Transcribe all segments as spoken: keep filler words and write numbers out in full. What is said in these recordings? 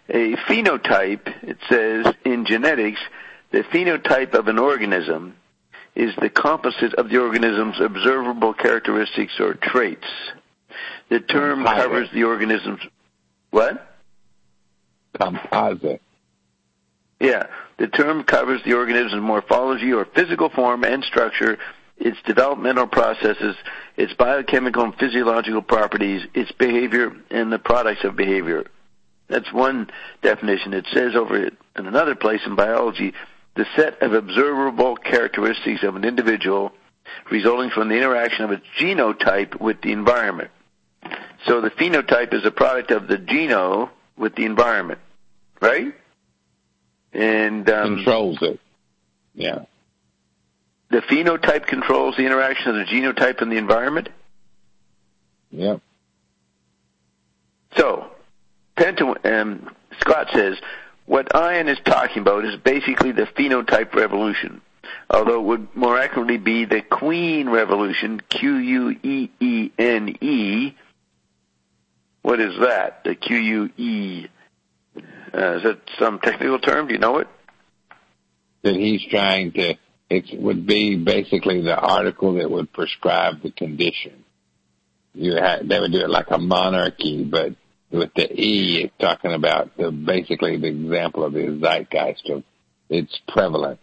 A phenotype, it says in genetics, the phenotype of an organism is the composite of the organism's observable characteristics or traits. The term Composite. covers the organism's... What? Composite. Yeah. The term covers the organism's morphology or physical form and structure, its developmental processes, its biochemical and physiological properties, its behavior, and the products of behavior. That's one definition. It says over in another place in biology, the set of observable characteristics of an individual resulting from the interaction of its genotype with the environment. So the phenotype is a product of the geno with the environment, right? And um, controls it. Yeah. The phenotype controls the interaction of the genotype and the environment? Yep. So, Penta, um, Scott says, what Ian is talking about is basically the phenotype revolution, although it would more accurately be the Queen revolution, Q U E E N E. What is that, the Q U E? Uh, is that some technical term? Do you know it? That he's trying to, it would be basically the article that would prescribe the condition. You had, they would do it like a monarchy, but with the E, it's talking about the, basically the example of the zeitgeist of it's prevalent.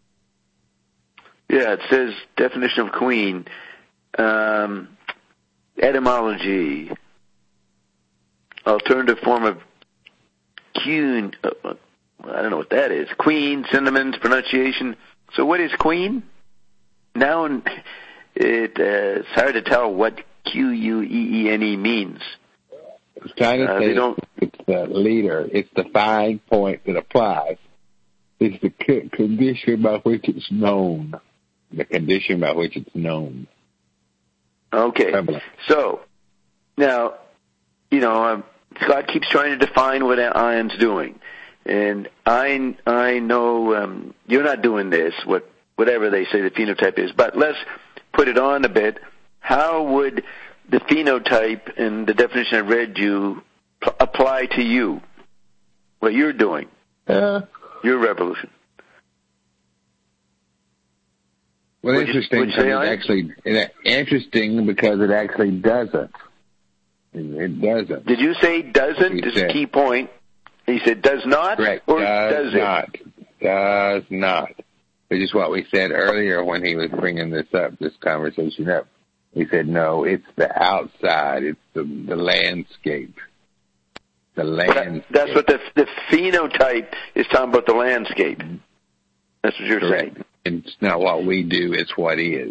Yeah, it says definition of queen, um, etymology, alternative form of queen. Uh, I don't know what that is. Queen, synonyms, pronunciation. So what is queen? Noun. It, uh, it's hard to tell what Q U E E N E means. It's trying to uh, say don't... it's the leader. It's the fine point that applies. It's the condition by which it's known. The condition by which it's known. Okay. Prevalent. So, now, you know, um, Scott keeps trying to define what Ian's doing. And I, I know um, you're not doing this, what, whatever they say the phenotype is, but let's put it on a bit. How would the phenotype and the definition I read you p- apply to you, what you're doing, uh, your revolution? Well, Would interesting. You, would you say it I? actually it, interesting because it actually doesn't. It doesn't. Did you say doesn't? He This said, is a key point. He said does not, correct. or does, does not. it? Does not. Which is what we said earlier when he was bringing this up, this conversation up. He said, no, it's the outside. It's the, the landscape. The landscape. That, that's what the, the phenotype is talking about, the landscape. That's what you're correct. saying. It's not what we do, it's what is.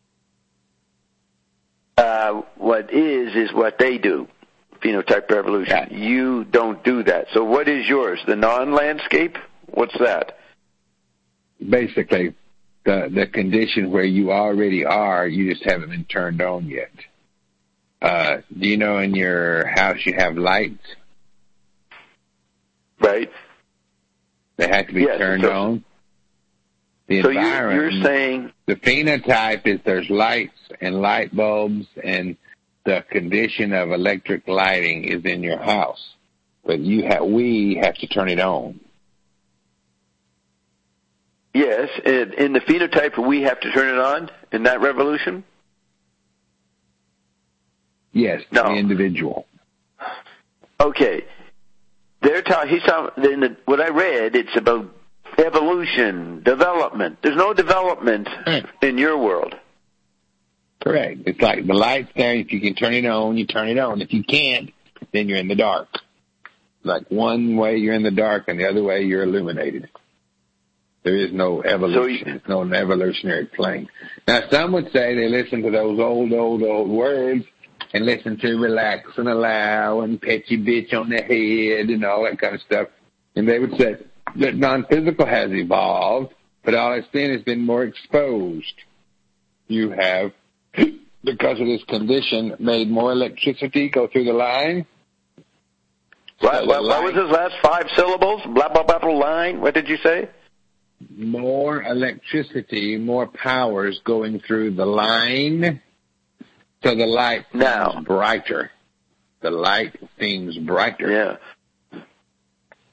Uh, what is is what they do, phenotype revolution. Yeah. You don't do that. So what is yours? The non-landscape? What's that? Basically, the the condition where you already are, you just haven't been turned on yet. Uh, do you know in your house you have lights? Right. They have to be yes, turned so, on. The so you're, environment, you're saying... The phenotype is there's lights and light bulbs, and the condition of electric lighting is in your house. But you have, we have to turn it on. Yes, in, in the phenotype, we have to turn it on in that revolution? Yes, no. The individual. Okay. They're talking, he's talking, in the, what I read, it's about evolution, development. There's no development Right. in your world. Correct. It's like the light's there. If you can turn it on, you turn it on. If you can't, then you're in the dark. Like one way you're in the dark and the other way you're illuminated. There is no evolution. So you, It's no evolutionary plane. Now, some would say they listen to those old, old, old words and listen to relax and allow and pet your bitch on the head and all that kind of stuff. And they would say that non-physical has evolved, but all it's been has been more exposed. You have, because of this condition, made more electricity go through the line. what, So what, the what was his last five syllables? Blah, blah, blah, blah, line. What did you say? More electricity, more powers going through the line, so the light now seems brighter. The light seems brighter. Yeah.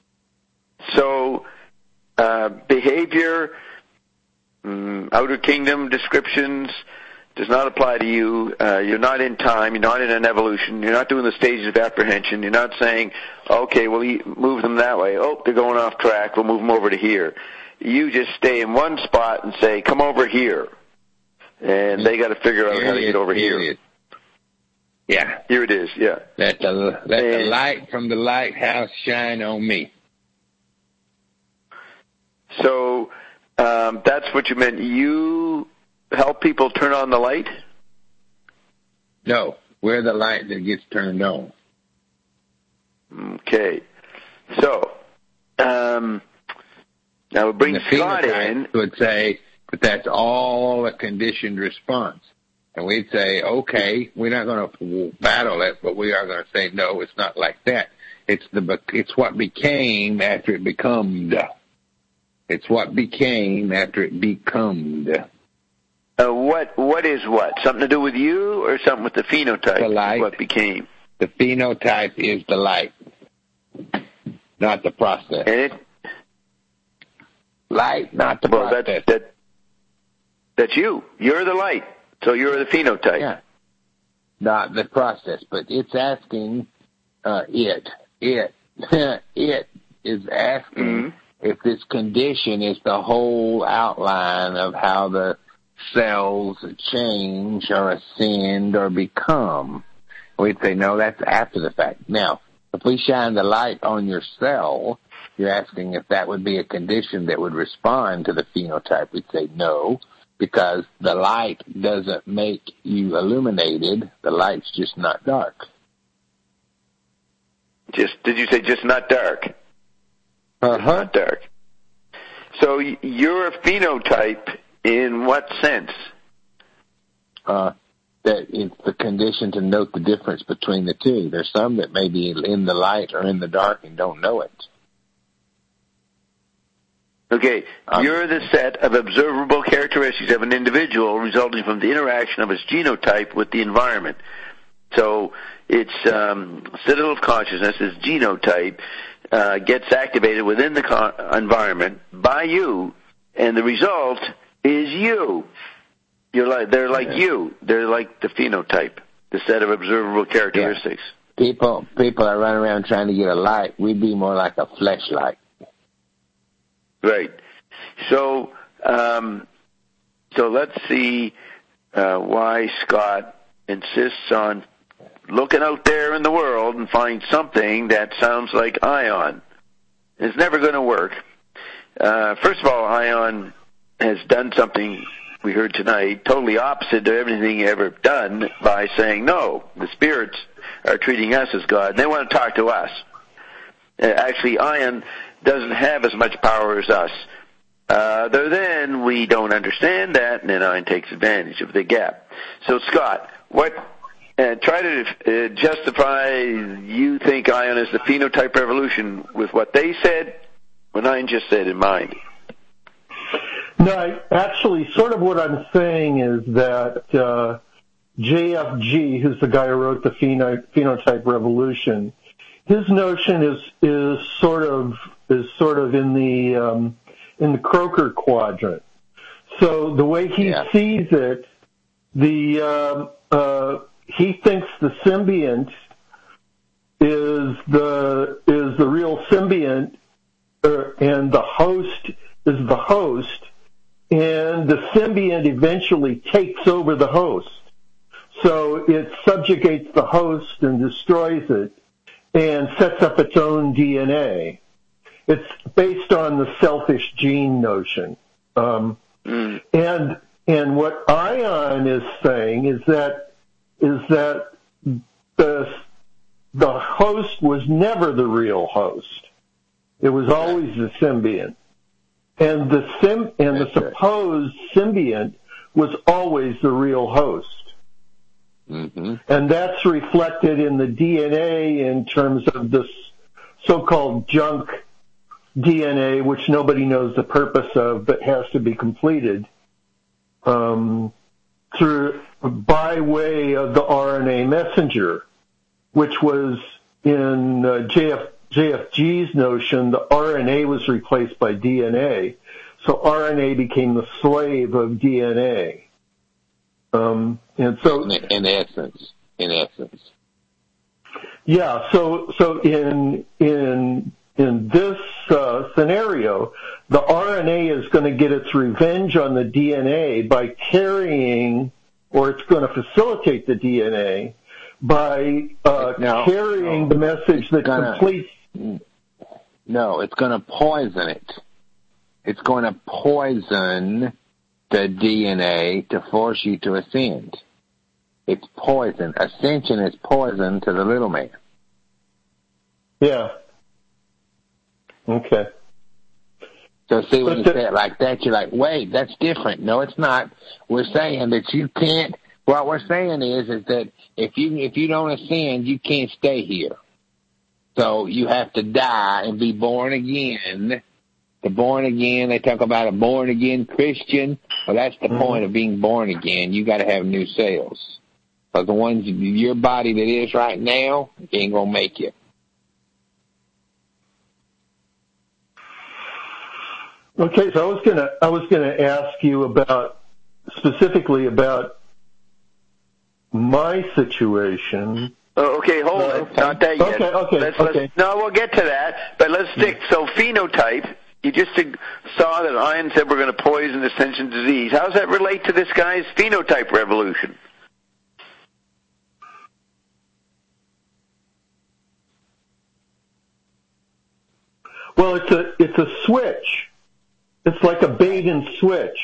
So uh, behavior, um, outer kingdom descriptions does not apply to you. Uh, you're not in time. You're not in an evolution. You're not doing the stages of apprehension. You're not saying, okay, we'll move them that way. Oh, they're going off track. We'll move them over to here. You just stay in one spot and say, come over here. And they got to figure out here how to get over here. here. Yeah. Here it is, yeah. Let the, let the light from the lighthouse shine on me. So um, that's what you meant. You help people turn on the light? No, we're the light that gets turned on. Okay. So, um, now we bring Scott in. Would say that that's all a conditioned response. And we'd say, okay, we're not going to battle it, but we are going to say, no, it's not like that. It's the it's what became after it becomed. It's what became after it becomed. Uh, what what is what? Something to do with you, or something with the phenotype? The light. What became? The phenotype is the light, not the process. And it. Light, not the well, process. That, that, that's you. You're the light. So you're the phenotype. Yeah. Not the process, but it's asking uh, it. It. it is asking mm-hmm. if this condition is the whole outline of how the cells change or ascend or become. We'd say, no, that's after the fact. Now, if we shine the light on your cell, you're asking if that would be a condition that would respond to the phenotype. We'd say no, because the light doesn't make you illuminated. The light's just not dark. Just did you say just not dark? Uh-huh. Just not dark. So you're a phenotype in what sense? Uh, that it's the condition to note the difference between the two. There's some that may be in the light or in the dark and don't know it. Okay, um, you're the set of observable characteristics of an individual resulting from the interaction of his genotype with the environment. So its um, citadel of consciousness, its genotype, uh, gets activated within the con- environment by you, and the result is you. You're like they're like yeah. you. They're like the phenotype, the set of observable characteristics. Yeah. People, people are running around trying to get a light. We'd be more like a fleshlight. Right. So, um, so let's see uh, why Scott insists on looking out there in the world and find something that sounds like Ion. It's never going to work. Uh, first of all, Ion has done something we heard tonight totally opposite to everything he ever done by saying, no, the spirits are treating us as God, and they want to talk to us. Uh, actually, Ion doesn't have as much power as us. Uh, though then we don't understand that, and then Ion takes advantage of the gap. So, Scott, what uh, try to uh, justify you think Ion is the phenotype revolution with what they said, what Ion just said in mind. No, I, actually, sort of what I'm saying is that uh, J F G, who's the guy who wrote the pheno- Phenotype Revolution, his notion is is sort of is sort of in the um, in the Croker quadrant. So the way he yeah. sees it, the uh, uh, he thinks the symbiont is the is the real symbiont, uh, and the host is the host, and the symbiont eventually takes over the host. So it subjugates the host and destroys it, and sets up its own D N A. It's based on the selfish gene notion. Um, mm. And and what Ion is saying is that is that the the host was never the real host. It was always the symbiont, and the sim and the supposed symbiont was always the real host. Mm-hmm. And that's reflected in the D N A in terms of this so-called junk D N A, which nobody knows the purpose of, but has to be completed um, through by way of the R N A messenger, which was in uh, J F, J F G's notion, the R N A was replaced by D N A. So R N A became the slave of D N A. Um, and so, in, in essence, in essence, yeah. So, so in in in this uh, scenario, the R N A is going to get its revenge on the D N A by carrying, or it's going to facilitate the D N A by uh, no, carrying no. the message that gonna, completes. No, it's going to poison it. It's going to poison the D N A to force you to ascend. It's poison. Ascension is poison to the little man. Yeah. Okay. So see, when But you the, say it like that, you're like, wait, that's different. No, it's not. We're saying that you can't, what we're saying is, is that if you, if you don't ascend, you can't stay here. So you have to die and be born again. The born again, they talk about a born again Christian. Well, that's the mm-hmm. point of being born again. You got to have new cells. Because the ones, your body that is right now, ain't going to make you. Okay, so I was gonna, I was gonna ask you about, specifically about my situation. Oh, okay, hold uh, it. Okay. Not that yet. Okay, okay, let's, okay. Let's, no, we'll get to that, but let's stick. So phenotype, you just saw that Ian said we're going to poison ascension disease. How does that relate to this guy's phenotype revolution? Well, it's a, it's a switch. It's like a bait and switch.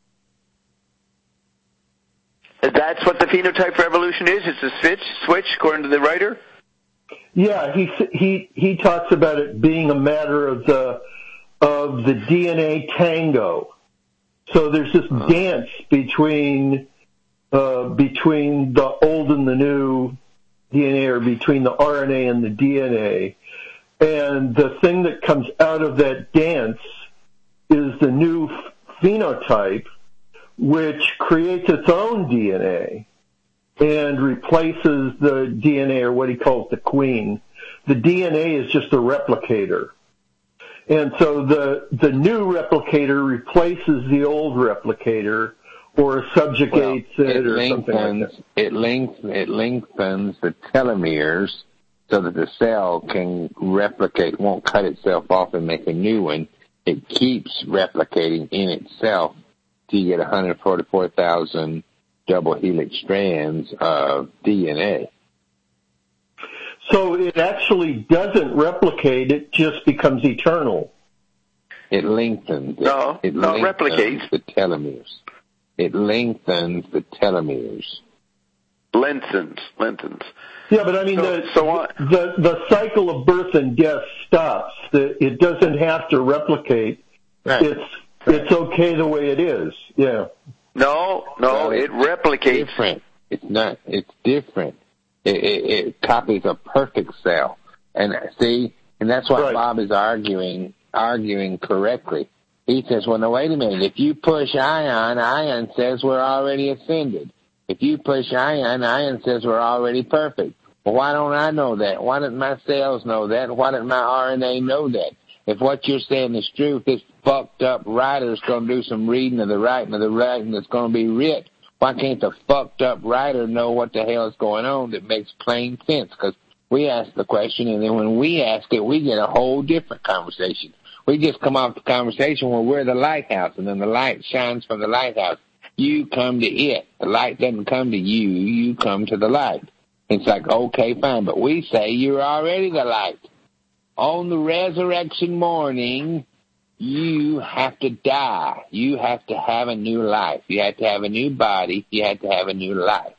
That's what the phenotype revolution is? It's a switch, switch, according to the writer? Yeah, he he he talks about it being a matter of the of the D N A tango. So there's this uh-huh. dance between uh, between the old and the new D N A, or between the R N A and the D N A, and the thing that comes out of that dance is the new phenotype, which creates its own D N A and replaces the D N A, or what he calls the queen. The D N A is just a replicator. And so the the new replicator replaces the old replicator, or subjugates well, it, it or lengthens, something like that. It, length, it lengthens the telomeres so that the cell can replicate, won't cut itself off and make a new one. It keeps replicating in itself till you get one hundred forty-four thousand double helix strands of D N A. So it actually doesn't replicate, it just becomes eternal. It lengthens. No, it no, it lengthens replicates. the telomeres. It lengthens the telomeres. Lengthens, lengthens. Yeah, but I mean, so, the, so the the cycle of birth and death stops. The, it doesn't have to replicate. Right. It's it's okay the way it is. Yeah. No, no, well, it replicates. Different. It's not. It's different. It, it, it copies a perfect cell, and see, and that's why right. Bob is arguing arguing correctly. He says, "Well, no, wait a minute. If you push ion, ion says we're already ascended. If you push ion, ion says we're already perfect. Well, why don't I know that? Why don't my cells know that? Why don't my R N A know that? If what you're saying is true, if this fucked up writer's going to do some reading of the writing of the writing that's going to be writ, why can't the fucked up writer know what the hell is going on that makes plain sense? Because we ask the question, and then when we ask it, we get a whole different conversation. We just come off the conversation where we're the lighthouse, and then the light shines from the lighthouse. You come to it. The light doesn't come to you. You come to the light. It's like, okay, fine, but we say you're already the light. On the resurrection morning, you have to die. You have to have a new life. You have to have a new body. You have to have a new life.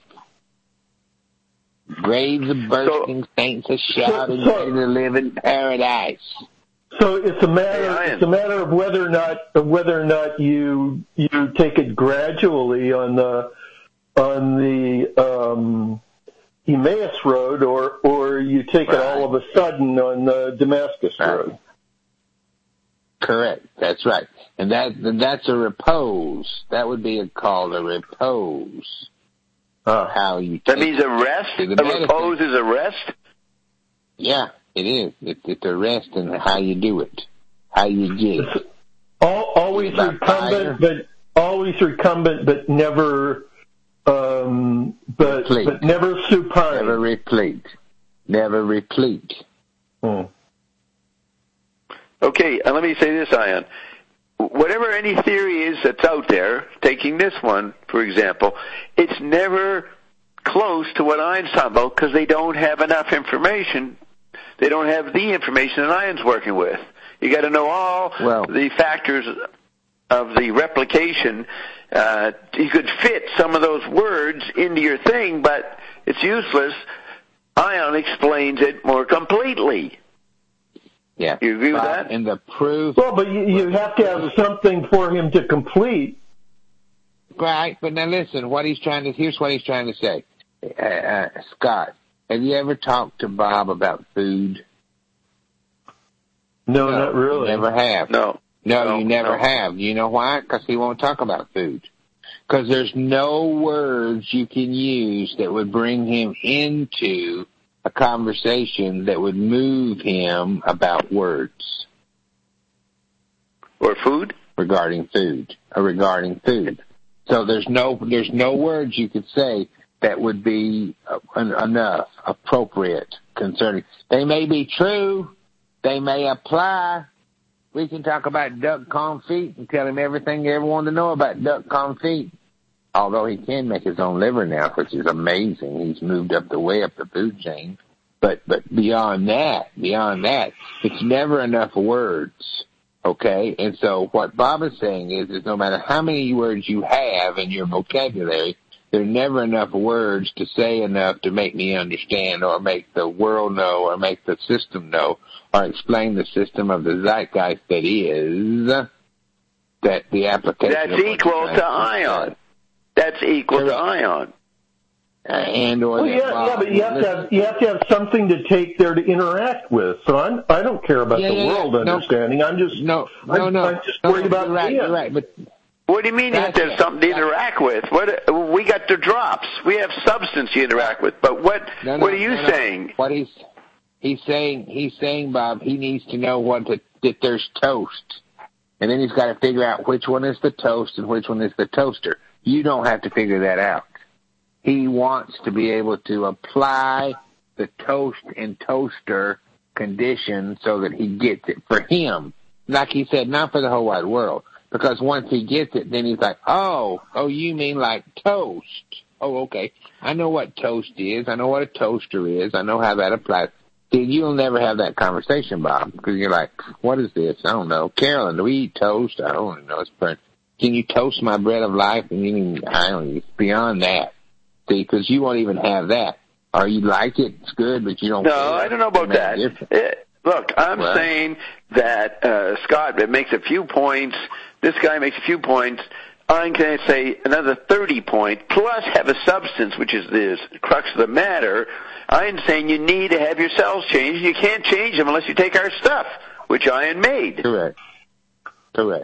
Graves are bursting, so, saints are shouting, so, so, ready to live in paradise. So it's a matter. It's a matter of whether or not whether or not you you take it gradually on the on the um, Emmaus Road, or or you take right. it all of a sudden on the Damascus right. Road. Correct. That's right. And that that's a repose. That would be called a repose. Uh, How you that means a rest? A medicine. Repose is a rest? Yeah. It is. It, it's a rest in how you do it, how you get it. It's all, always recumbent, but always recumbent, but never, um, but replete. but never supine. Never replete. Never replete. Hmm. Okay, uh, let me say this, Ion. Whatever any theory is that's out there, taking this one, for example, it's never close to what Ion's talking about because they don't have enough information. They don't have the information that Ion's working with. You got to know all well, the factors of the replication. Uh, you could fit some of those words into your thing, but it's useless. Ion explains it more completely. Yeah. You agree with uh, that? And the proof. Well, but you, you have to have something for him to complete. Right, but now listen, what he's trying to, here's what he's trying to say. Uh, uh, Scott, have you ever talked to Bob about food? No, no not really. You never have. No. No, no you never no. have. You know why? Because he won't talk about food. Because there's no words you can use that would bring him into a conversation that would move him about words. Or food? Regarding food. Or regarding food. So there's no, there's no words you could say that would be uh, enough, appropriate, concerning. They may be true. They may apply. We can talk about duck confit and tell him everything you ever wanted to know about duck confit. Although he can make his own liver now, which is amazing. He's moved up the way up the food chain. But but beyond that, beyond that, it's never enough words. Okay? And so what Bob is saying is, is no matter how many words you have in your vocabulary, there are never enough words to say enough to make me understand or make the world know or make the system know or explain the system of the zeitgeist that is that the application. That's equal to Ion. That's equal to Ion. Uh, and or well, yeah, Bob, yeah, but you have to have you have to have something to take there to interact with. So I'm I don't care about yeah, the yeah, world yeah. understanding. No, I'm just no, no, I'm, no. I'm just no, worried about you're right. Ian. You're right, but. What do you mean you have to have something to interact with? What we got the drops. We have substance you interact with. But what no, no, what are you no, no. saying? What he's he's saying he's saying, Bob, he needs to know what the, that there's toast. And then he's got to figure out which one is the toast and which one is the toaster. You don't have to figure that out. He wants to be able to apply the toast and toaster condition so that he gets it for him. Like he said, not for the whole wide world. Because once he gets it, then he's like, oh, oh, you mean like toast. Oh, okay. I know what toast is. I know what a toaster is. I know how that applies. See, you'll never have that conversation, Bob, because you're like, what is this? I don't know. Carolyn, do we eat toast? I don't know. It's burnt. Can you toast my bread of life? And you mean, I don't know. It's beyond that. See, because you won't even have that. Or you like it, it's good, but you don't No, care. I don't know about that. It, look, I'm well, saying that uh, Scott makes a few points. This guy makes a few points. I'm going to say another thirty points, plus have a substance, which is the crux of the matter. I'm saying you need to have your cells changed. You can't change them unless you take our stuff, which Ion made. Correct. Correct.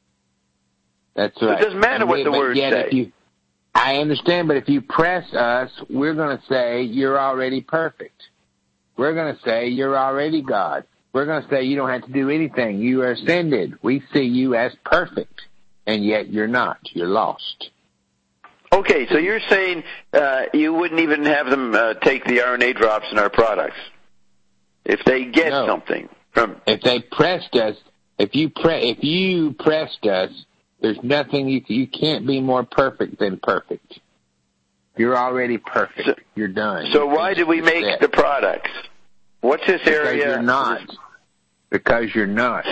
That's right. It doesn't matter and what we, the words yet say. If you, I understand, but if you press us, we're going to say you're already perfect. We're going to say you're already God. We're going to say you don't have to do anything. You are ascended. We see you as perfect, and yet you're not. You're lost. Okay, so you're saying uh, you wouldn't even have them uh, take the R N A drops in our products if they get no. something from. If they pressed us, if you pre- if you pressed us, there's nothing you you can't be more perfect than perfect. You're already perfect. So, you're done. So you're why did we make set. the products? What's this because area? You're not. Because you're not.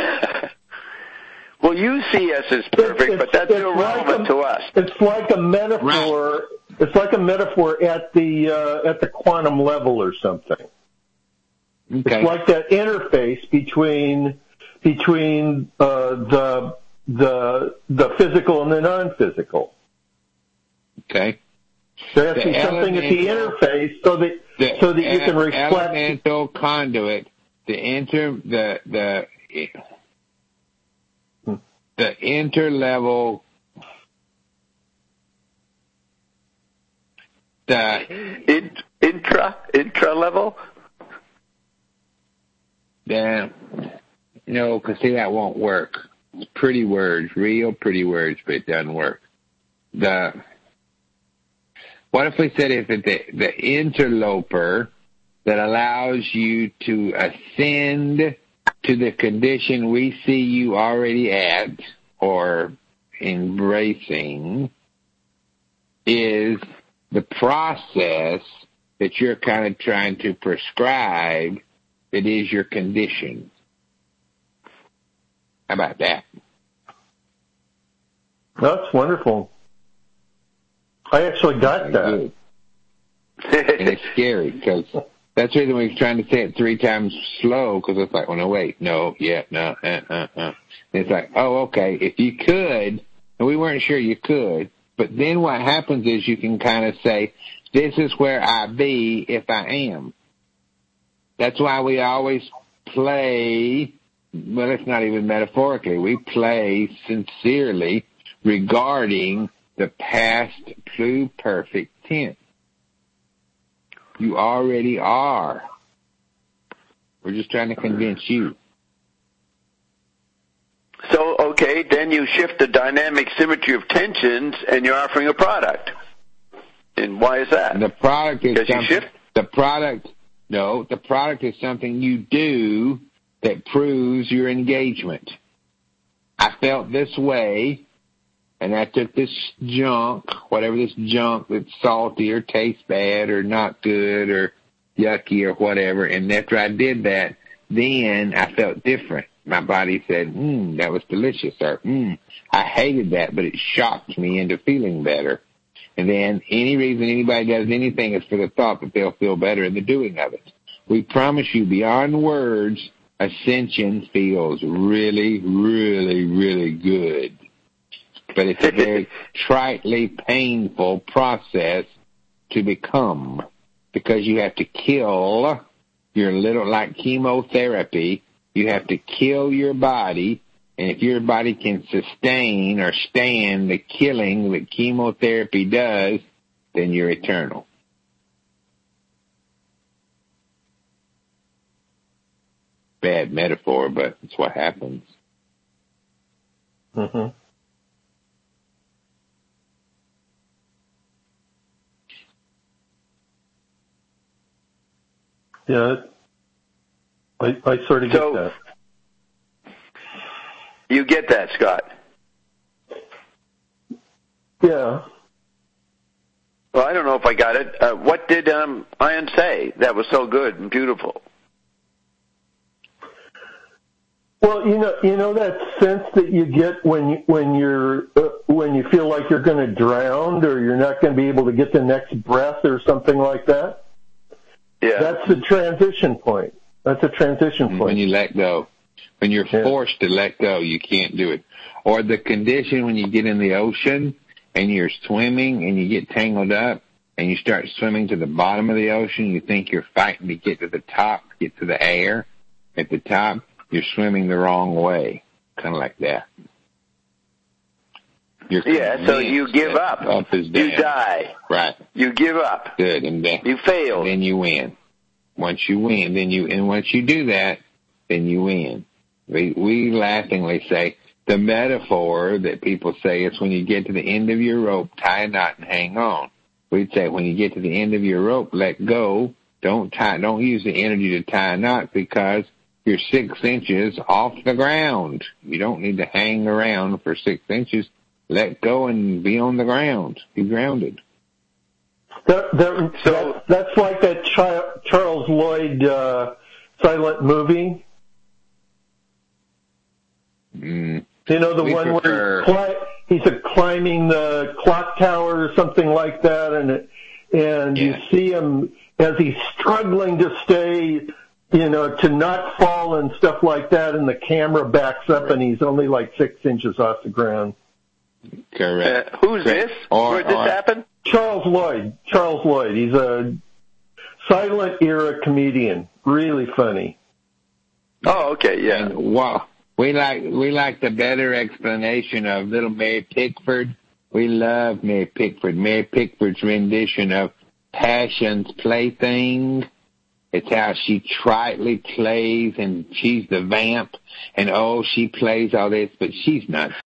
Well, you see us as perfect, it's, but that's it's irrelevant like a, to us. It's like a metaphor. Right. It's like a metaphor at the uh, at the quantum level or something. Okay. It's like that interface between between uh, the the the physical and the non-physical. Okay. There has to The be something at the interface so that the so that you can reflect. Elemental conduit, the inter the the Hmm. the interlevel the In, intra intra level. Yeah. No, because see, that won't work. It's pretty words, real pretty words, but it doesn't work. The What if we said if it, the, the interloper that allows you to ascend to the condition we see you already at or embracing is the process that you're kind of trying to prescribe that is your condition. How about that? That's wonderful. I actually got that. And it's scary because that's the reason we're trying to say it three times slow, because it's like, well, no, wait, no, yeah, no, uh, uh, uh. And it's like, oh, okay, if you could, and we weren't sure you could, but then what happens is you can kind of say, this is where I be if I am. That's why we always play, well, it's not even metaphorically, we play sincerely regarding the past pluperfect tense. You already are. We're just trying to convince you. So, okay, then you shift the dynamic symmetry of tensions and you're offering a product. And why is that? The product is Because you something, shift? the product, no, the product is something you do that proves your engagement. I felt this way, and I took this junk, whatever this junk that's salty or tastes bad or not good or yucky or whatever, and after I did that, then I felt different. My body said, mmm, that was delicious, or mmm, I hated that, but it shocked me into feeling better. And then any reason anybody does anything is for the thought that they'll feel better in the doing of it. We promise you, beyond words, ascension feels really, really, really good. But it's a very tritely painful process to become, because you have to kill your little, like chemotherapy, you have to kill your body, and if your body can sustain or stand the killing that chemotherapy does, then you're eternal. Bad metaphor, but it's what happens. Mm-hmm. Yeah, I, I sort of get So, that. You get that, Scott? Yeah. Well, I don't know if I got it. Uh, what did um, Ian say that was so good and beautiful? Well, you know, you know that sense that you get when you, when you're uh, when you feel like you're going to drown or you're not going to be able to get the next breath or something like that. Yeah, that's the transition point. That's a transition point. When you let go, when you're yeah. forced to let go, you can't do it. Or the condition when you get in the ocean and you're swimming and you get tangled up and you start swimming to the bottom of the ocean. You think you're fighting to get to the top, get to the air at the top. You're swimming the wrong way, kind of like that. You're yeah, so you give up. Up is down. You die. Right. You give up. Good. And then you fail. And then you win. Once you win, then you, and once you do that, then you win. We, we laughingly say the metaphor that people say is when you get to the end of your rope, tie a knot and hang on. We'd say when you get to the end of your rope, let go. Don't tie, don't use the energy to tie a knot because you're six inches off the ground. You don't need to hang around for six inches. Let go and be on the ground. Be grounded. That, that, so that, that's like that Chi- Charles Lloyd uh, silent movie. Mm, you know, the one prefer... where he's, cli- he's a climbing the clock tower or something like that, and it, and yeah. you see him as he's struggling to stay, you know, to not fall and stuff like that, and the camera backs up and he's only like six inches off the ground. Correct. Uh, who's Correct. this? Or, Where did this or, happen? Charles Lloyd. Charles Lloyd. He's a silent era comedian. Really funny. Oh, okay, yeah. And, wow. We like we like the better explanation of little Mary Pickford. We love Mary Pickford. Mary Pickford's rendition of Passion's Plaything. It's how she tritely plays, and she's the vamp, and oh, she plays all this, but she's not